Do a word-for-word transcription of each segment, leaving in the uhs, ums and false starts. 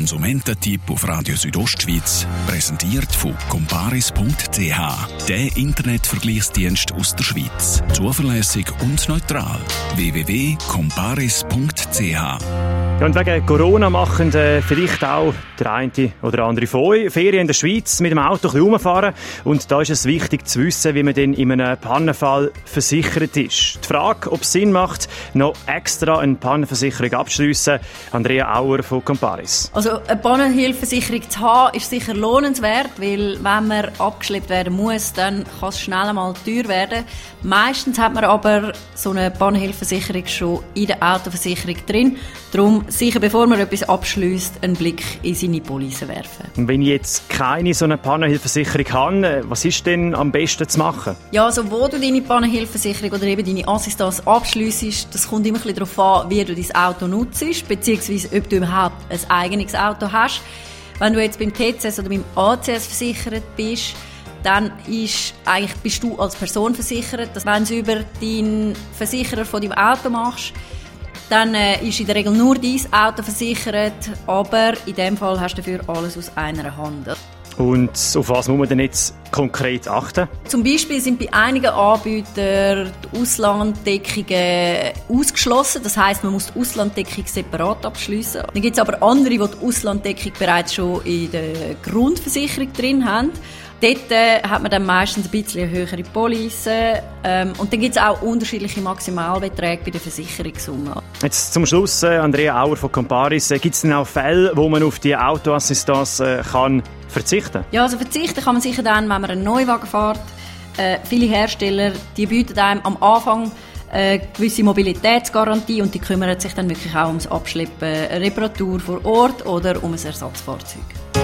Konsumententipp auf Radio Südostschweiz, präsentiert von comparis punkt c h, der Internetvergleichsdienst aus der Schweiz. Zuverlässig und neutral. w w w punkt comparis punkt c h. Ja, und wegen Corona machen äh, vielleicht auch der eine oder andere von euch Ferien in der Schweiz mit dem Auto ein bisschen rumfahren. Und da ist es wichtig zu wissen, wie man denn in einem Pannenfall versichert ist. Die Frage, ob es Sinn macht, noch extra eine Pannenversicherung abzuschliessen. Andrea Auer von Comparis. Also eine Pannenhilfeversicherung zu haben, ist sicher lohnenswert, weil wenn man abgeschleppt werden muss, dann kann es schnell einmal teuer werden. Meistens hat man aber so eine Pannenhilfeversicherung schon in der Autoversicherung drin. Darum sicher, bevor man etwas abschliesst, einen Blick in seine Police werfen. Und wenn ich jetzt keine so eine Pannenhilfeversicherung habe, was ist denn am besten zu machen? Ja, also wo du deine Pannenhilfeversicherung oder eben deine Assistance abschliessest, das kommt immer ein bisschen darauf an, wie du dein Auto nutzt, beziehungsweise ob du überhaupt ein eigenes Auto hast. Wenn du jetzt beim T C S oder beim A C S versichert bist, dann ist, eigentlich bist du als Person versichert, dass wenn du über deinen Versicherer von deinem Auto machst, dann äh, ist in der Regel nur dein Auto versichert, aber in dem Fall hast du dafür alles aus einer Hand. Und auf was muss man denn jetzt konkret achten? Zum Beispiel sind bei einigen Anbietern die Auslanddeckungen ausgeschlossen. Das heisst, man muss die Auslanddeckung separat abschliessen. Dann gibt es aber andere, die die Auslanddeckung bereits schon in der Grundversicherung drin haben. Dort äh, hat man dann meistens ein bisschen höhere Police. Ähm, und dann gibt es auch unterschiedliche Maximalbeträge bei der Versicherungssumme. Jetzt zum Schluss, äh, Andrea Auer von Comparis. Äh, gibt es denn auch Fälle, wo man auf die Autoassistance äh, kann verzichten? Ja, also verzichten kann man sicher dann, wenn man einen Neuwagen fährt. Äh, viele Hersteller die bieten einem am Anfang eine gewisse Mobilitätsgarantie und die kümmern sich dann wirklich auch ums Abschleppen, Reparatur vor Ort oder um ein Ersatzfahrzeug.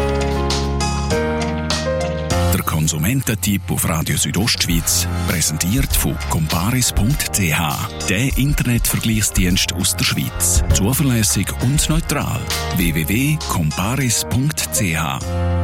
Der Konsumententipp auf Radio Südostschweiz, präsentiert von comparis punkt c h, der Internetvergleichsdienst aus der Schweiz. Zuverlässig und neutral. w w w punkt comparis punkt c h